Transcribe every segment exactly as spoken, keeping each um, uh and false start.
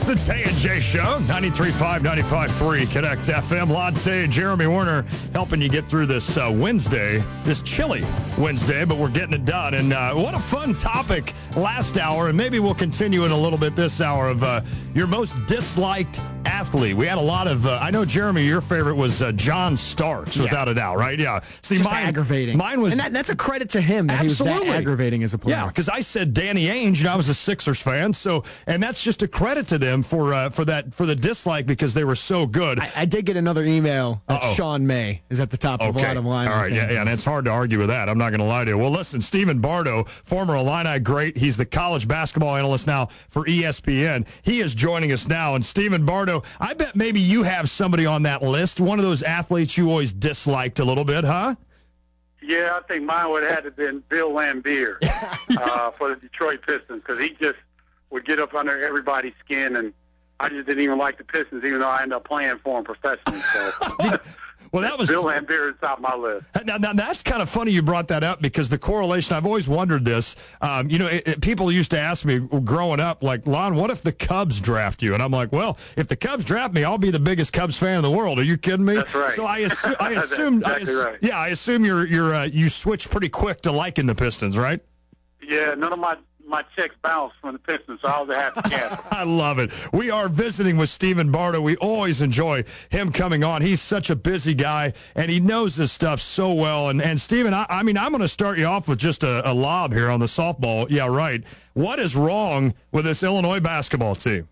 the Tay and Jay Show, ninety-three point five, ninety-five point three Connect F M. Lante, Jeremy Werner helping you get through this uh, Wednesday, this chilly Wednesday, but we're getting it done. And uh, what a fun topic last hour, and maybe we'll continue in a little bit this hour of uh, your most disliked athlete. We had a lot of, uh, I know, Jeremy, your favorite was uh, John Starks, yeah. without a doubt, right? Yeah. See, Just mine, aggravating. Mine was, and that, that's a credit to him that absolutely. he was that aggravating as a player. Yeah, because I said Danny Ainge, and I was a Sixers fan, so and that's just a credit to them for uh, for that for the dislike because they were so good. I, I did get another email that Uh-oh. Sean May is at the top of okay. a lot of line. All right, yeah, yeah, and it's hard to argue with that. I'm not going to lie to you. Well, listen, Stephen Bardo, former Illini great, he's the college basketball analyst now for E S P N. He is joining us now, and Stephen Bardo, I bet maybe you have somebody on that list, one of those athletes you always disliked a little bit, huh? Yeah, I think mine would have had to have been Bill Laimbeer uh, for the Detroit Pistons because he just would get up under everybody's skin, and I just didn't even like the Pistons, even though I ended up playing for them professionally. So, well, that was Bill Laimbeer is top of my list. Now, now, that's kind of funny you brought that up because the correlation, I've always wondered this. Um, you know, it, it, people used to ask me growing up, like, Lon, what if the Cubs draft you? And I'm like, well, if the Cubs draft me, I'll be the biggest Cubs fan in the world. Are you kidding me? That's right. So I, assu- I assumed, exactly I ass- right. yeah, I assume you're, you're, uh, you switched pretty quick to liking the Pistons, right? Yeah, none of my my checks bounced from the Pistons, so I was a happy camper. I love it. We are visiting with Stephen Bardo. We always enjoy him coming on. He's such a busy guy, and he knows this stuff so well. And, and Stephen, I, I mean, I'm going to start you off with just a, a lob here on the softball. Yeah, right. What is wrong with this Illinois basketball team?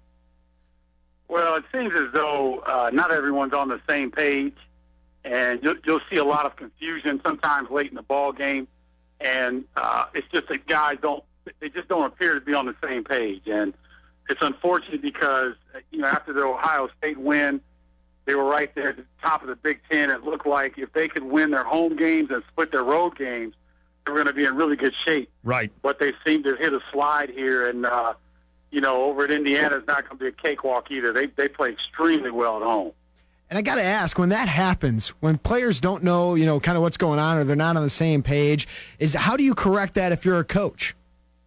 Well, it seems as though uh, not everyone's on the same page, and you'll, you'll see a lot of confusion sometimes late in the ball game, and uh, it's just that guys don't they just don't appear to be on the same page. And it's unfortunate because, you know, after the Ohio State win, they were right there at the top of the Big Ten. It looked like if they could win their home games and split their road games, they were going to be in really good shape. Right. But they seem to hit a slide here, and, uh, you know, over at Indiana, it's not going to be a cakewalk either. They, they play extremely well at home. And I got to ask, when that happens, when players don't know, you know, kind of what's going on or they're not on the same page, is how do you correct that if you're a coach?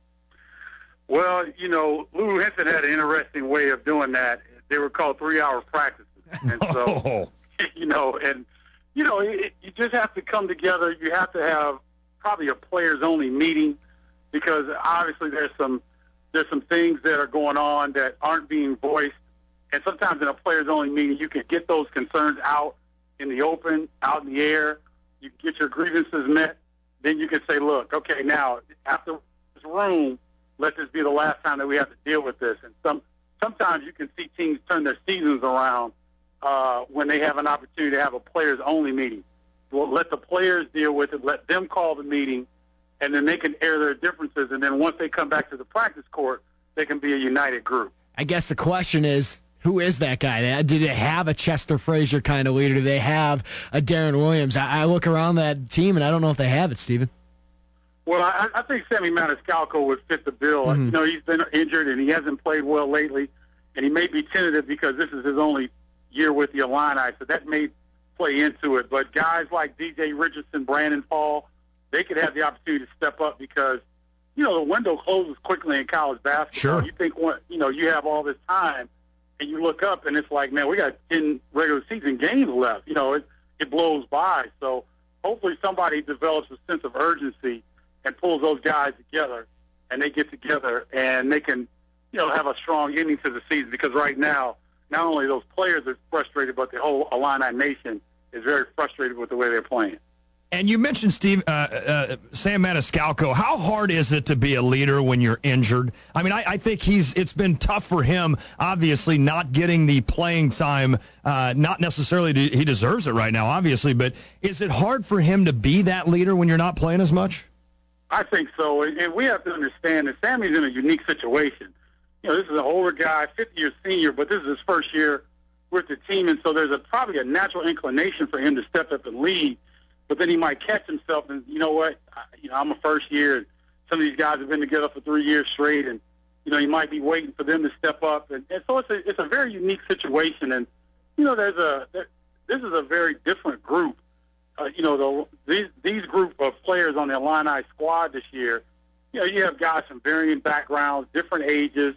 Well, you know, Lou Henson had an interesting way of doing that. They were called three-hour practices. And so, oh. you know, and, you know, it, you just have to come together. You have to have probably a players-only meeting because obviously there's some there's some things that are going on that aren't being voiced. And sometimes in a players-only meeting, you can get those concerns out in the open, out in the air. You can get your grievances met. Then you can say, look, okay, now, after this room, let this be the last time that we have to deal with this. And some sometimes you can see teams turn their seasons around uh, when they have an opportunity to have a players-only meeting. Well, let the players deal with it. Let them call the meeting, and then they can air their differences. And then once they come back to the practice court, they can be a united group. I guess the question is, who is that guy? Do they have a Chester Frazier kind of leader? Do they have a Darren Williams? I, I look around that team, and I don't know if they have it, Stephen. Well, I, I think Sammy Maniscalco would fit the bill. Mm-hmm. You know, he's been injured, and he hasn't played well lately, and he may be tentative because this is his only year with the Illini, so that may play into it. But guys like D J Richardson, Brandon Fall, they could have the opportunity to step up because, you know, the window closes quickly in college basketball. Sure. You think, you know, you have all this time, and you look up, and it's like, man, we got ten regular season games left. You know, it, it blows by. So hopefully somebody develops a sense of urgency and pulls those guys together, and they get together, and they can, you know, have a strong ending to the season. Because right now, not only those players are frustrated, but the whole Illini Nation is very frustrated with the way they're playing. And you mentioned Steve uh, uh, Sam Maniscalco. How hard is it to be a leader when you're injured? I mean, I, I think he's. It's been tough for him. Obviously, not getting the playing time. Uh, not necessarily do, he deserves it right now, obviously. But is it hard for him to be that leader when you're not playing as much? I think so, and we have to understand that Sammy's in a unique situation. You know, this is an older guy, fifty-year senior, but this is his first year with the team, and so there's a, probably a natural inclination for him to step up and lead. But then he might catch himself, and you know what? I, you know, I'm a first year, and some of these guys have been together for three years straight, and you know, you might be waiting for them to step up, and, and so it's a it's a very unique situation, and you know, there's a there, this is a very different group. Uh, you know, the, these these group of players on the Illini squad this year, you know, you have guys from varying backgrounds, different ages,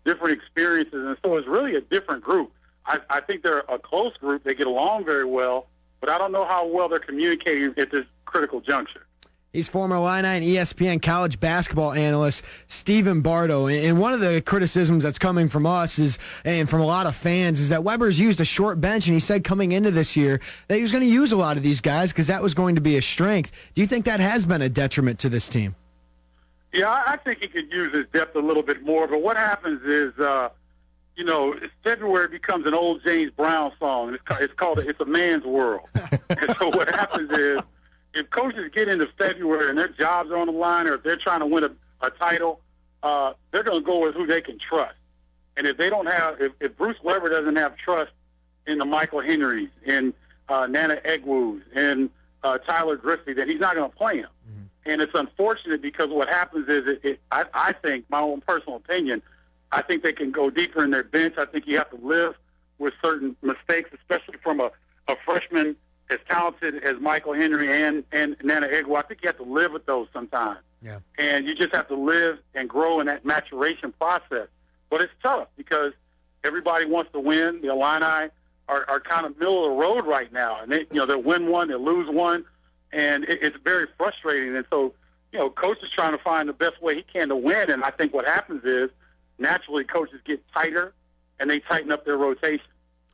different experiences, and so it's really a different group. I, I think they're a close group. They get along very well, but I don't know how well they're communicating at this critical juncture. He's former Illini and E S P N college basketball analyst Stephen Bardo. And one of the criticisms that's coming from us is, and from a lot of fans, is that Weber's used a short bench, and he said coming into this year that he was going to use a lot of these guys because that was going to be a strength. Do you think that has been a detriment to this team? Yeah, I think he could use his depth a little bit more, but what happens is, uh, you know, February becomes an old James Brown song. It's, it's called It's a Man's World. And so what happens is, if coaches get into February and their jobs are on the line, or if they're trying to win a, a title, uh, they're going to go with who they can trust. And if they don't have, if, if Bruce Weber doesn't have trust in the Michael Henrys, in uh, Nana Egwus, and uh, Tyler Griffey, then he's not going to play him. Mm-hmm. And it's unfortunate because what happens is, it, it, I, I think, my own personal opinion, I think they can go deeper in their bench. I think you have to live with certain mistakes, especially from a, a freshman as talented as Michael Henry and, and Nana Egwu. I think you have to live with those sometimes. Yeah. And you just have to live and grow in that maturation process. But it's tough because everybody wants to win. The Illini are, are kind of middle of the road right now. And they, you know, they win one, they lose one, and it, it's very frustrating. And so, you know, coach is trying to find the best way he can to win. And I think what happens is naturally coaches get tighter and they tighten up their rotation.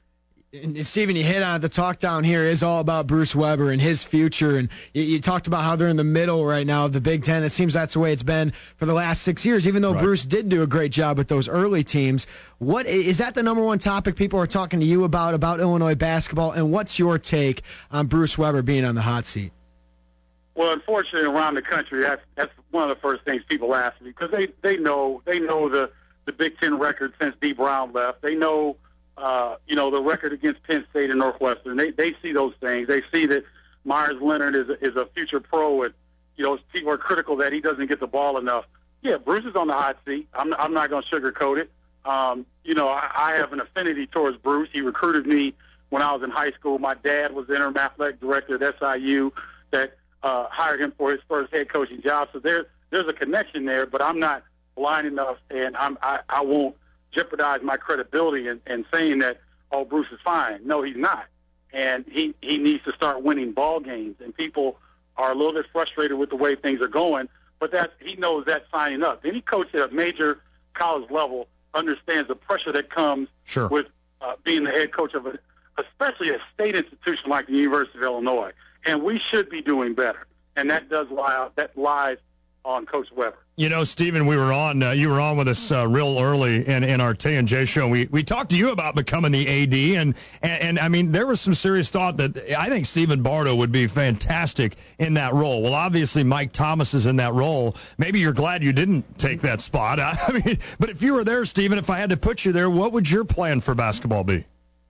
And Stephen, you hit on it. The talk down here is all about Bruce Weber and his future. And you, you talked about how they're in the middle right now of the Big Ten. It seems that's the way it's been for the last six years, even though right. Bruce did do a great job with those early teams. What is that the number one topic people are talking to you about, about Illinois basketball? And what's your take on Bruce Weber being on the hot seat? Well, unfortunately, around the country, that's that's one of the first things people ask me because they, they know they know the, the Big Ten record since D. Brown left. They know Uh, you know, the record against Penn State and Northwestern. They they see those things. They see that Myers Leonard is a, is a future pro, and, you know, people are critical that he doesn't get the ball enough. Yeah, Bruce is on the hot seat. I'm, I'm not going to sugarcoat it. Um, you know, I, I have an affinity towards Bruce. He recruited me when I was in high school. My dad was the interim athletic director at S I U that uh, hired him for his first head coaching job. So there, there's a connection there, but I'm not blind enough, and I'm, I, I won't jeopardize my credibility in, in saying that, oh, Bruce is fine. No, he's not. And he, he needs to start winning ball games. And people are a little bit frustrated with the way things are going, but that's, he knows that's signing up. Any coach at a major college level understands the pressure that comes sure. with uh, being the head coach of a, especially a state institution like the University of Illinois. And we should be doing better. And that does lie, that lies on Coach Weber. You know, Stephen, we were on. Uh, you were on with us uh, real early in, in our Tay and Jay show. We we talked to you about becoming the A D, and, and and I mean, there was some serious thought that I think Stephen Bardo would be fantastic in that role. Well, obviously, Mike Thomas is in that role. Maybe you're glad you didn't take that spot. I mean, but if you were there, Stephen, if I had to put you there, what would your plan for basketball be?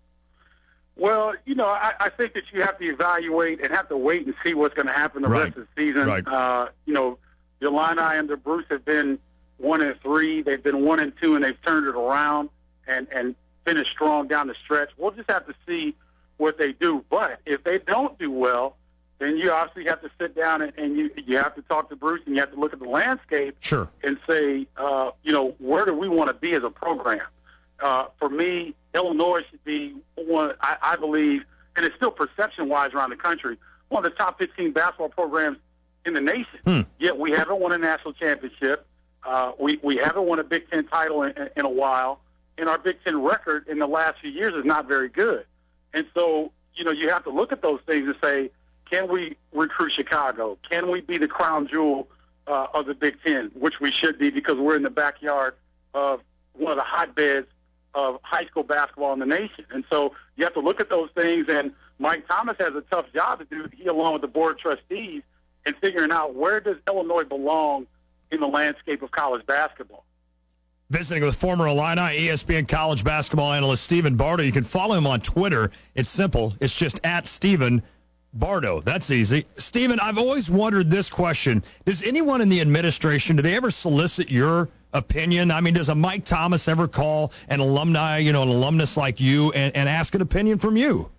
Well, you know, I, I think that you have to evaluate and have to wait and see what's going to happen the right. rest of the season. Right. Uh, you know. The Illini under Bruce have been one and three. They've been one and two, and they've turned it around and, and finished strong down the stretch. We'll just have to see what they do. But if they don't do well, then you obviously have to sit down and, and you you have to talk to Bruce, and you have to look at the landscape sure. and say, uh, you know, where do we want to be as a program? Uh, for me, Illinois should be one, I, I believe, and it's still perception-wise around the country, one of the top fifteen basketball programs in the nation. Hmm. Yet we haven't won a national championship. Uh, we, we haven't won a Big Ten title in, in, in a while. And our Big Ten record in the last few years is not very good. And so, you know, you have to look at those things and say, can we recruit Chicago? Can we be the crown jewel uh, of the Big Ten, which we should be because we're in the backyard of one of the hotbeds of high school basketball in the nation. And so you have to look at those things. And Mike Thomas has a tough job to do, he along with the board of trustees, and figuring out where does Illinois belong in the landscape of college basketball. Visiting with former Illini E S P N college basketball analyst Stephen Bardo. You can follow him on Twitter. It's simple. It's just at Stephen Bardo. That's easy. Stephen, I've always wondered this question. Does anyone in the administration, do they ever solicit your opinion? I mean, does a Mike Thomas ever call an alumni, you know, an alumnus like you and, and ask an opinion from you?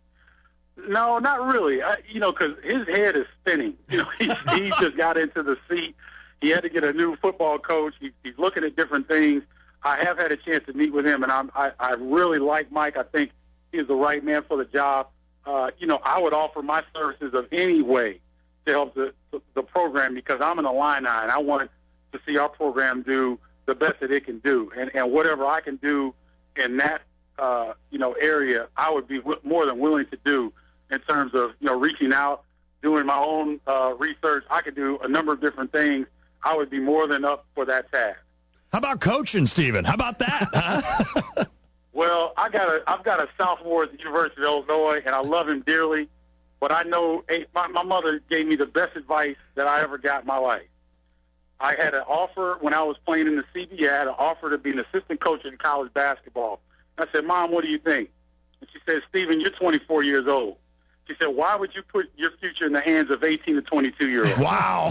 No, not really. I, you know, because his head is spinning. You know, he, he just got into the seat. He had to get a new football coach. He, he's looking at different things. I have had a chance to meet with him, and I'm, I, I really like Mike. I think he's the right man for the job. Uh, you know, I would offer my services of any way to help the, the program because I'm an Illini, and I want to see our program do the best that it can do. And, and whatever I can do in that, uh, you know, area, I would be w- more than willing to do in terms of, you know, reaching out, doing my own uh, research. I could do a number of different things. I would be more than up for that task. How about coaching, Stephen? How about that? Huh? Well, I got a, I've got a sophomore at the University of Illinois, and I love him dearly. But I know hey, my, my mother gave me the best advice that I ever got in my life. I had an offer when I was playing in the C B A. I had an offer to be an assistant coach in college basketball. I said, Mom, what do you think? And she said, Stephen, you're twenty-four years old. She said, why would you put your future in the hands of eighteen to twenty-two-year-olds? Wow.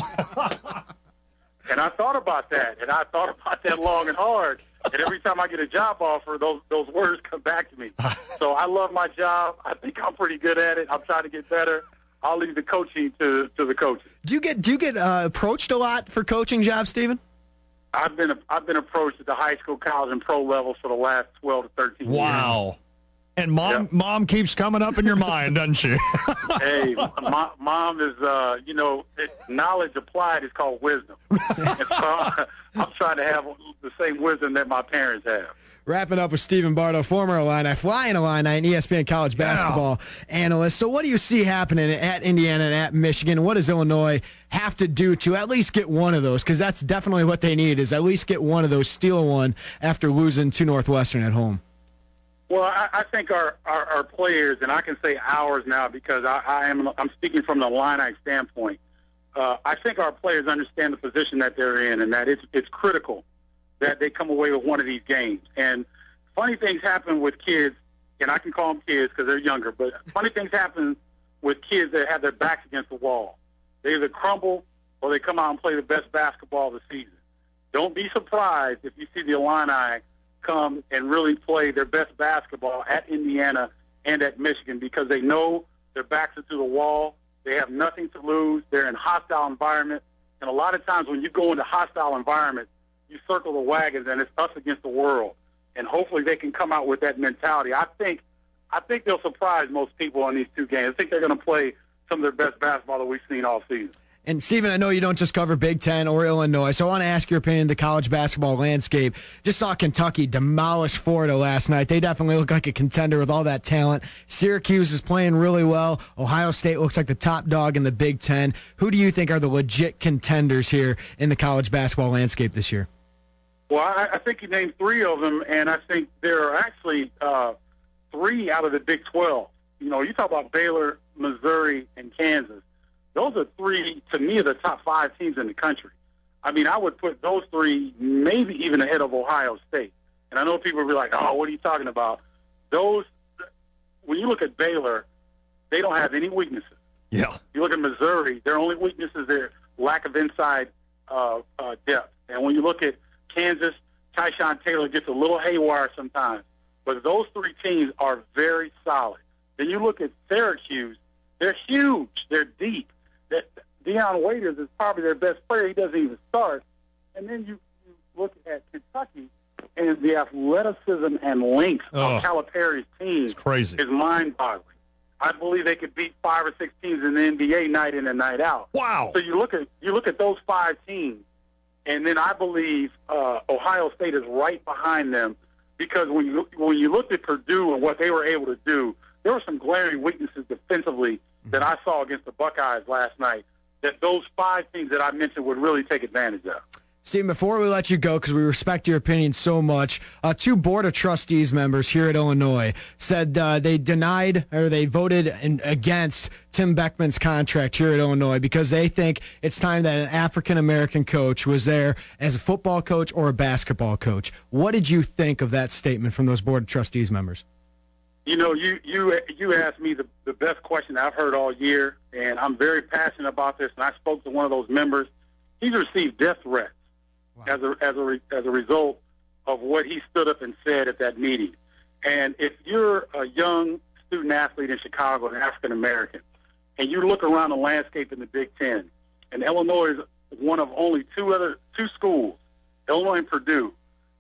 And I thought about that, and I thought about that long and hard. And every time I get a job offer, those those words come back to me. So I love my job. I think I'm pretty good at it. I'm trying to get better. I'll leave the coaching to to the coaches. Do you get do you get uh, approached a lot for coaching jobs, Stephen? I've been I've been approached at the high school, college, and pro levels for the last twelve to thirteen years. Wow. And mom, Yep. mom keeps coming up in your mind, doesn't she? Hey, mom, mom is, uh, you know, it, knowledge applied is called wisdom. And so I'm, I'm trying to have the same wisdom that my parents have. Wrapping up with Stephen Bardo, former Illini, flying Illini, and E S P N college basketball analyst. So what do you see happening at Indiana and at Michigan? What does Illinois have to do to at least get one of those? Because that's definitely what they need, is at least get one of those, steal one after losing to Northwestern at home. Well, I, I think our, our, our players, and I can say ours now because I, I am I'm speaking from the Illini standpoint. Uh, I think our players understand the position that they're in, and that it's it's critical that they come away with one of these games. And funny things happen with kids, and I can call them kids because they're younger. But funny things happen with kids that have their backs against the wall. They either crumble or they come out and play the best basketball of the season. Don't be surprised if you see the Illini come and really play their best basketball at Indiana and at Michigan because they know their backs are to the wall. They have nothing to lose. They're in a hostile environment. And a lot of times when you go into hostile environments, you circle the wagons and it's us against the world. And hopefully they can come out with that mentality. I think I think they'll surprise most people in these two games. I think they're going to play some of their best basketball that we've seen all season. And, Stephen, I know you don't just cover Big Ten or Illinois, so I want to ask your opinion of the college basketball landscape. Just saw Kentucky demolish Florida last night. They definitely look like a contender with all that talent. Syracuse is playing really well. Ohio State looks like the top dog in the Big Ten. Who do you think are the legit contenders here in the college basketball landscape this year? Well, I, I think you named three of them, and I think there are actually uh, three out of the Big twelve. You know, you talk about Baylor, Missouri, and Kansas. Those are three, to me, of the top five teams in the country. I mean, I would put those three maybe even ahead of Ohio State. And I know people will be like, oh, what are you talking about? Those, when you look at Baylor, they don't have any weaknesses. Yeah. You look at Missouri, their only weakness is their lack of inside uh, uh, depth. And when you look at Kansas, Tyshawn Taylor gets a little haywire sometimes. But those three teams are very solid. Then you look at Syracuse, they're huge, they're deep. That Deion Waiters is probably their best player. He doesn't even start. And then you, you look at Kentucky, and the athleticism and length oh, of Calipari's team it's crazy. is mind-boggling. I believe they could beat five or six teams in the N B A night in and night out. Wow. So you look at you look at those five teams, and then I believe uh, Ohio State is right behind them because when you when you looked at Purdue and what they were able to do, there were some glaring weaknesses defensively that I saw against the Buckeyes last night that those five teams that I mentioned would really take advantage of. Stephen, before we let you go, because we respect your opinion so much, uh, two Board of Trustees members here at Illinois said uh, they denied or they voted in, against Tim Beckman's contract here at Illinois because they think it's time that an African-American coach was there as a football coach or a basketball coach. What did you think of that statement from those Board of Trustees members? You know, you you you asked me the, the best question I've heard all year, and I'm very passionate about this, and I spoke to one of those members. He's received death threats wow. as a as a re, as a result of what he stood up and said at that meeting. And if you're a young student athlete in Chicago, an African American, and you look around the landscape in the Big Ten, and Illinois is one of only two other two schools, Illinois and Purdue,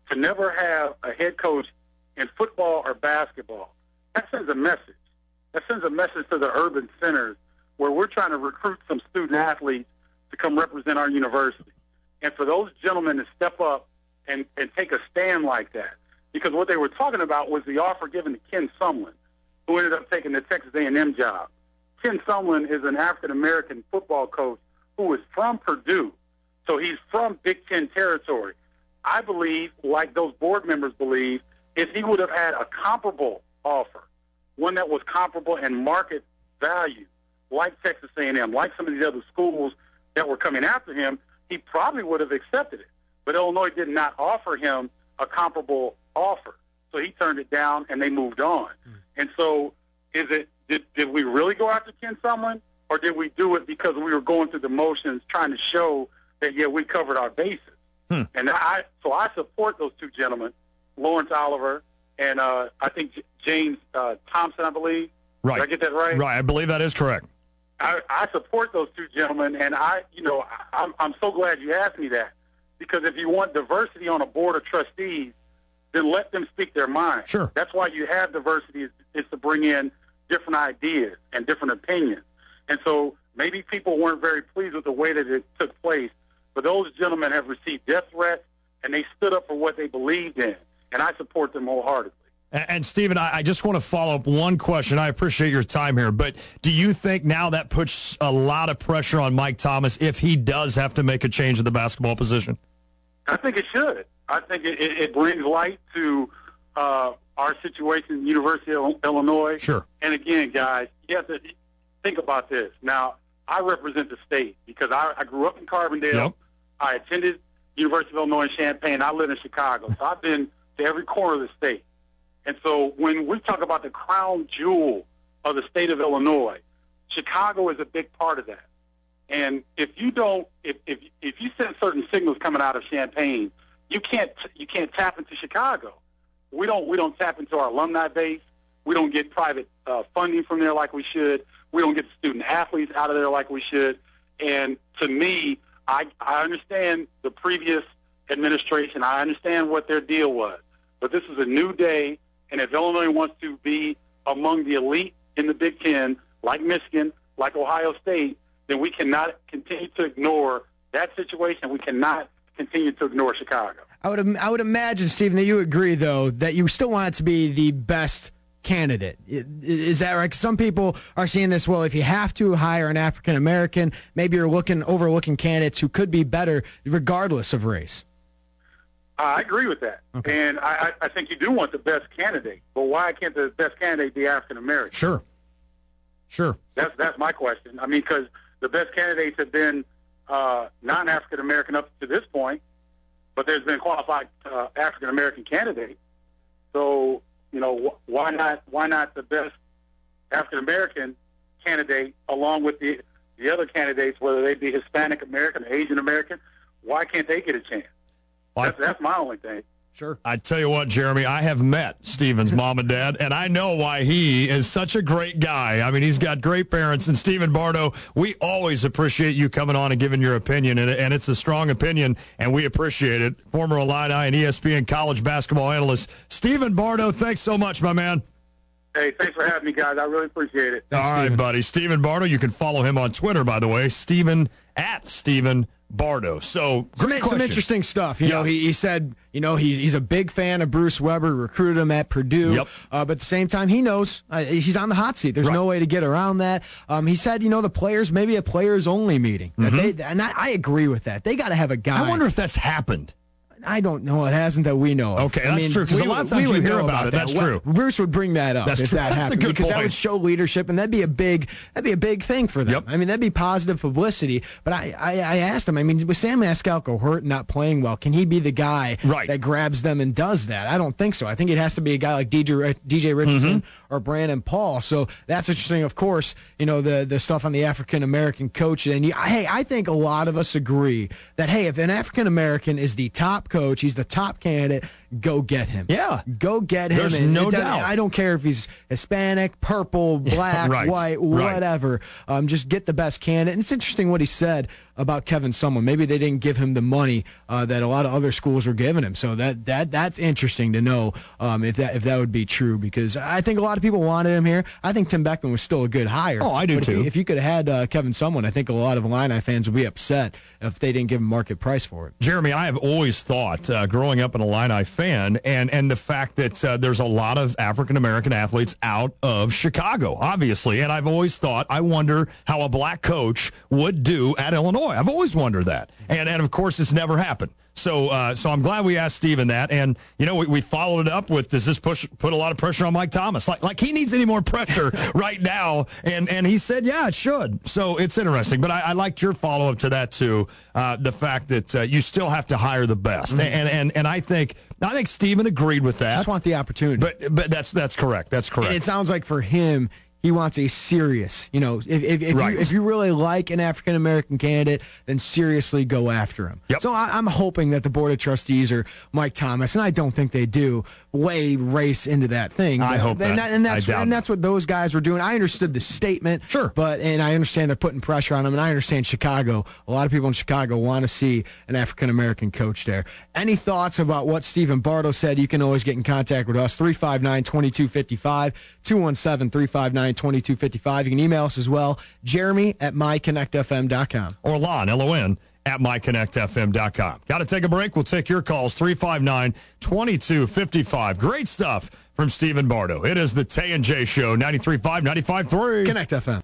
to never have a head coach in football or basketball, that sends a message. That sends a message to the urban centers where we're trying to recruit some student athletes to come represent our university. And for those gentlemen to step up and, and take a stand like that, because what they were talking about was the offer given to Ken Sumlin, who ended up taking the Texas A and M job. Ken Sumlin is an African-American football coach who is from Purdue, so he's from Big Ten territory. I believe, like those board members believe, if he would have had a comparable offer, one that was comparable in market value, like Texas A and M, like some of these other schools that were coming after him, he probably would have accepted it. But Illinois did not offer him a comparable offer. So he turned it down, and they moved on. Mm. And so is it did, did we really go after Ken Sumlin, or did we do it because we were going through the motions trying to show that, yeah, we covered our bases? Hmm. And I so I support those two gentlemen, Lawrence Oliver and uh, I think J- James uh, Thompson, I believe. Right. Did I get that right? Right. I believe that is correct. I, I support those two gentlemen, and I, you know, I, I'm I'm so glad you asked me that, because if you want diversity on a board of trustees, then let them speak their mind. Sure. That's why you have diversity is, is to bring in different ideas and different opinions. And so maybe people weren't very pleased with the way that it took place, but those gentlemen have received death threats, and they stood up for what they believed in, and I support them wholeheartedly. And, and Stephen, I, I just want to follow up one question. I appreciate your time here, but do you think now that puts a lot of pressure on Mike Thomas if he does have to make a change in the basketball position? I think it should. I think it, it, it brings light to uh, our situation at the University of Illinois. Sure. And again, guys, you have to think about this. Now, I represent the state because I, I grew up in Carbondale. Yep. I attended University of Illinois in Champaign. I live in Chicago. So I've been to every corner of the state. And so when we talk about the crown jewel of the state of Illinois, Chicago is a big part of that. And if you don't, if if, if you send certain signals coming out of Champaign, you can't you can't tap into Chicago. We don't we don't tap into our alumni base. We don't get private uh, funding from there like we should. We don't get the student athletes out of there like we should. And to me, I I understand the previous administration. I understand what their deal was. But this is a new day, and if Illinois wants to be among the elite in the Big Ten, like Michigan, like Ohio State, then we cannot continue to ignore that situation. We cannot continue to ignore Chicago. I would I would imagine, Stephen, that you agree, though, that you still want it to be the best candidate. Is that right? 'Cause some people are seeing this, well, if you have to hire an African-American, maybe you're looking overlooking candidates who could be better regardless of race. I agree with that. Okay. And I, I think you do want the best candidate. But why can't the best candidate be African-American? Sure. Sure. That's that's my question. I mean, because the best candidates have been uh, non-African-American up to this point, but there's been qualified uh, African-American candidates. So, you know, wh- why not why not the best African-American candidate along with the the other candidates, whether they be Hispanic-American or Asian-American? Why can't they get a chance? Well, that's, that's my only thing. Sure. I tell you what, Jeremy, I have met Stephen's mom and dad, and I know why he is such a great guy. I mean, he's got great parents. And Stephen Bardo, we always appreciate you coming on and giving your opinion, and, and it's a strong opinion, and we appreciate it. Former Illini and E S P N college basketball analyst, Stephen Bardo, thanks so much, my man. Hey, thanks for having me, guys. I really appreciate it. Thanks, All right, Steven. buddy. Stephen Bardo, you can follow him on Twitter, by the way, Stephen at Stephen Bardo. So, great some, some interesting stuff. You yeah. know, he, he said, you know, he, he's a big fan of Bruce Weber, recruited him at Purdue. Yep. Uh, but at the same time, he knows uh, he's on the hot seat. There's right. no way to get around that. Um, he said, you know, the players, maybe a players-only meeting. Mm-hmm. That they, and I, I agree with that. They got to have a guy. I wonder if that's happened. I don't know. It hasn't that we know of. Okay, that's I mean, true, because a lot of times you hear about, about it. That's that. true. Bruce would bring that up that's if true. that that's happened, a good because point. that would show leadership, and that'd be a big that'd be a big thing for them. Yep. I mean, that'd be positive publicity. But I, I, I asked him, I mean, with Sam Mascalco hurt and not playing well, can he be the guy right. that grabs them and does that? I don't think so. I think it has to be a guy like D J, D J Richardson mm-hmm. or Brandon Paul. So that's interesting. Of course, you know, the, the stuff on the African-American coach. And, you, hey, I think a lot of us agree that, hey, if an African-American is the top coach, he's the top candidate, go get him. Yeah. Go get him. There's and no it doesn't- doubt. I don't care if he's Hispanic, purple, black, right, white, right. whatever. Um, just get the best candidate. And it's interesting what he said about Kevin Sumlin. Maybe they didn't give him the money uh, that a lot of other schools were giving him. So that that that's interesting to know um, if that if that would be true, because I think a lot of people wanted him here. I think Tim Beckman was still a good hire. Oh, I do but too. If you, if you could have had uh, Kevin Sumlin, I think a lot of Illini fans would be upset if they didn't give him market price for it. Jeremy, I have always thought, uh, growing up an Illini fan, and, and the fact that uh, there's a lot of African-American athletes out of Chicago, obviously, and I've always thought, I wonder how a black coach would do at Illinois. I've always wondered that. And, and of course, it's never happened. So uh, so I'm glad we asked Steven that. And, you know, we, we followed it up with, does this push put a lot of pressure on Mike Thomas? Like, like he needs any more pressure right now. And and he said, yeah, it should. So it's interesting. But I, I like your follow-up to that, too, uh, the fact that uh, you still have to hire the best. Mm-hmm. And, and and I think I think Steven agreed with that. Just want the opportunity. But but that's that's correct. That's correct. And it sounds like for him, he wants a serious, you know, if if, if, right. you, if you really like an African-American candidate, then seriously go after him. Yep. So I, I'm hoping that the Board of Trustees or Mike Thomas, and I don't think they do, weigh race into that thing. I But, hope and that. And that's, I doubt and that's what those guys were doing. I understood the statement. Sure. But, and I understand they're putting pressure on him, and I understand Chicago. A lot of people in Chicago want to see an African-American coach there. Any thoughts about what Stephen Bardo said, you can always get in contact with us, three five nine, two two five five, two one seven, three five nine, two two five five. You can email us as well, Jeremy at my connect f m dot com. Or Lon, L O N, at my connect f m dot com. Got to take a break. We'll take your calls, three five nine, two two five five. Great stuff from Stephen Bardo. It is the Tay and Jay Show, ninety-three point five, ninety-five point three. Connect F M.